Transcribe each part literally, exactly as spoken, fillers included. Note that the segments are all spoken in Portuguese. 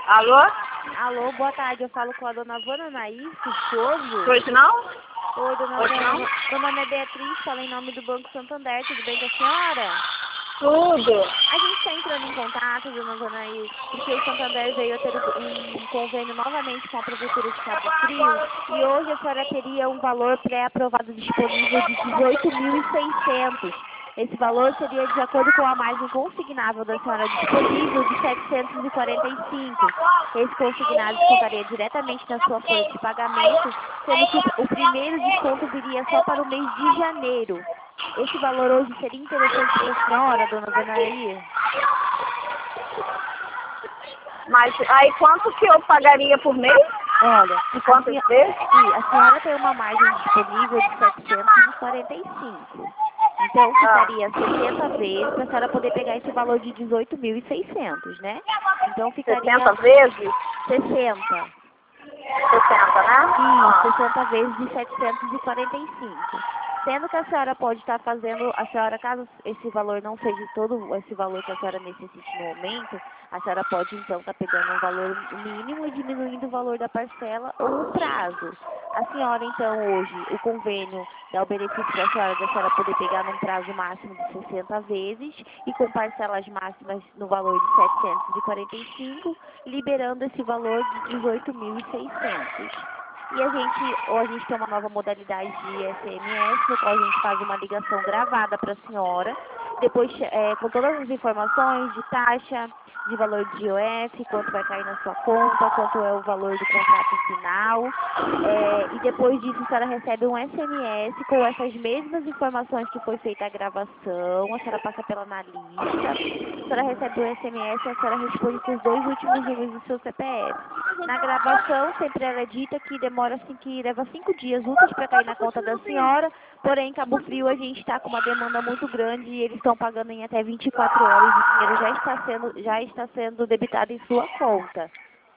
Alô? Alô, boa tarde. Eu falo com a dona Vana Naís, esposo. Hoje não? Oi, dona Hoje Vana. não? Meu nome é Beatriz, falo em nome do Banco Santander. Tudo bem com a senhora? Tudo. A gente está entrando em contato, dona Vana Naís, porque o Santander veio a ter um convênio novamente com a Prefeitura de Cabo Frio e hoje a senhora teria um valor pré-aprovado disponível de dezoito mil e seiscentos. Esse valor seria de acordo com a margem consignável da senhora disponível de setecentos e quarenta e cinco. Esse consignado descontaria diretamente na sua folha de pagamento, sendo que o primeiro desconto viria só para o mês de janeiro. Esse valor hoje seria interessante para a senhora, dona Vanaí? Mas aí quanto que eu pagaria por mês? Olha, E quantas a, vezes? senhora, a senhora tem uma margem disponível de setecentos e quarenta e cinco. Então, Ah, ficaria sessenta vezes para a senhora poder pegar esse valor de dezoito mil e seiscentos, né? Então, ficaria sessenta vezes? sessenta. sessenta, né? Isso, sessenta vezes de setecentos e quarenta e cinco. Sendo que a senhora pode estar fazendo, a senhora, caso esse valor não seja todo esse valor que a senhora necessite no momento, a senhora pode então estar pegando um valor mínimo e diminuindo o valor da parcela ou o prazo. A senhora então hoje, o convênio dá o benefício para a senhora da senhora poder pegar num prazo máximo de sessenta vezes e com parcelas máximas no valor de setecentos e quarenta e cinco, liberando esse valor de dezoito mil e seiscentos. E a gente, ou a gente tem uma nova modalidade de S M S, no qual a gente faz uma ligação gravada para a senhora, depois é, com todas as informações de taxa, de valor de I O F, quanto vai cair na sua conta, quanto é o valor do contrato final. É, e depois disso a senhora recebe um S M S com essas mesmas informações que foi feita a gravação, a senhora passa pela analista, a senhora recebe o S M S e a senhora responde com os dois últimos números do seu C P F. Na gravação, sempre ela é dita que demora assim, que leva cinco dias úteis para cair na conta da senhora, porém em Cabo Frio a gente está com uma demanda muito grande e eles estão pagando em até vinte e quatro horas e o dinheiro já está sendo, já está sendo debitado em sua conta.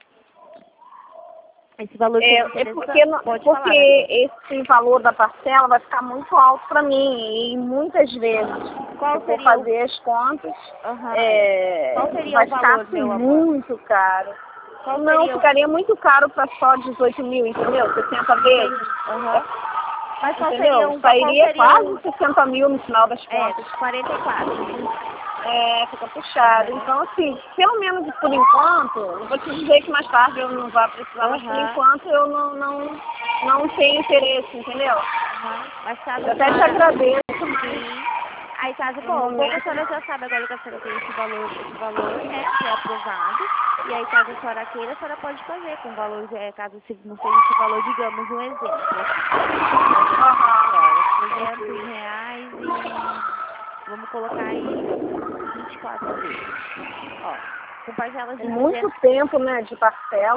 Esse valor É, seria é porque, interessante? não- Pode falar, porque Beatriz. esse valor da parcela vai ficar muito alto para mim e muitas vezes Qual eu vou seria o... fazer as contas, Uhum. é, Qual seria vai o ficar valor, assim, meu amor? muito caro. Qual Não, seria o... ficaria muito caro para só dezoito mil, entendeu? sessenta vezes. Entendi. Uhum. Mas qual seria Entendeu? um... Qual Sairia seria quase um... sessenta mil no final das É, contas. quarenta e quatro. É, fica puxado. Uhum. Então, assim, pelo menos por enquanto, eu vou te dizer que mais tarde eu não vou precisar, mas por Uhum. enquanto eu não, não, não tenho interesse, entendeu? Uhum. Mas caso Eu a até te senhora... agradeço, mas Sim. Aí caso, no bom, como a momento. senhora já sabe agora que a senhora tem esse valor, esse valor, né, pré-aprovado, e aí caso a senhora queira, a senhora pode fazer com valor, é, caso se não seja esse valor, digamos, um exemplo. Um exemplo para a senhora, trezentos reais em, vamos colocar aí vinte e quatro vezes. Ó, com parcelas É de muito trezentos, tempo, né, de parcela.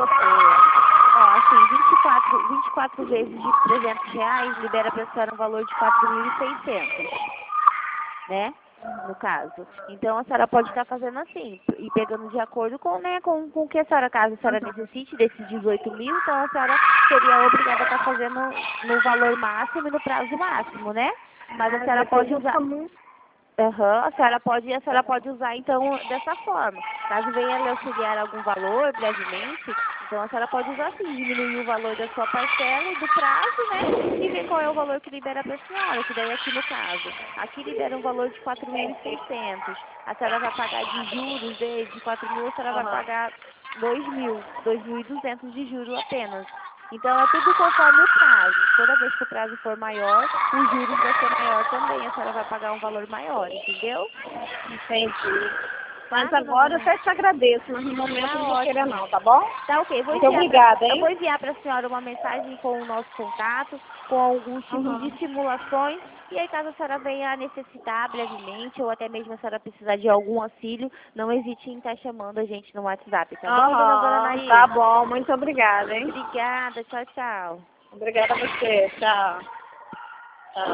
é, ó, assim, vinte e quatro, vinte e quatro vezes de trezentos reais libera para a senhora um valor de quatro mil e seiscentos. Né? No caso. Então a senhora pode estar fazendo assim, e pegando de acordo com, né, com, com o que a senhora, caso a senhora necessite desses dezoito mil, então a senhora seria obrigada a estar fazendo no valor máximo e no prazo máximo, né? Mas a Mas senhora depois pode vai usar. ficar muito. Aham, a senhora pode, a senhora pode usar então dessa forma. Caso venha lhe auxiliar algum valor brevemente, então a senhora pode usar assim, diminuir o valor da sua parcela e do prazo, né? E ver qual é o valor que libera para a senhora, que daí aqui no caso, aqui libera um valor de quatro mil e seiscentos. A senhora vai pagar de juros de, de quatro mil, a senhora vai Aham. pagar dois mil, dois mil e duzentos de juros apenas. Então, é tudo conforme o prazo. Toda vez que o prazo for maior, os juros vai ser maior também. A senhora vai pagar um valor maior, entendeu? Entendi. Mas Tá, dona agora eu Vana? até te agradeço, mas no momento Tá eu não vou querer ótimo. não, tá bom? Tá ok. Eu vou Muito enviar pra, obrigada, eu hein? vou enviar para a senhora uma mensagem com o nosso contato, com alguns tipos de Uhum. simulações. E aí, caso a senhora venha a necessitar brevemente, ou até mesmo a senhora precisar de algum auxílio, não hesite em estar chamando a gente no WhatsApp, tá bom, dona Vana Aham, tá Nair? bom. Muito obrigada, hein? Obrigada. Tchau, tchau. Obrigada a você. Tchau.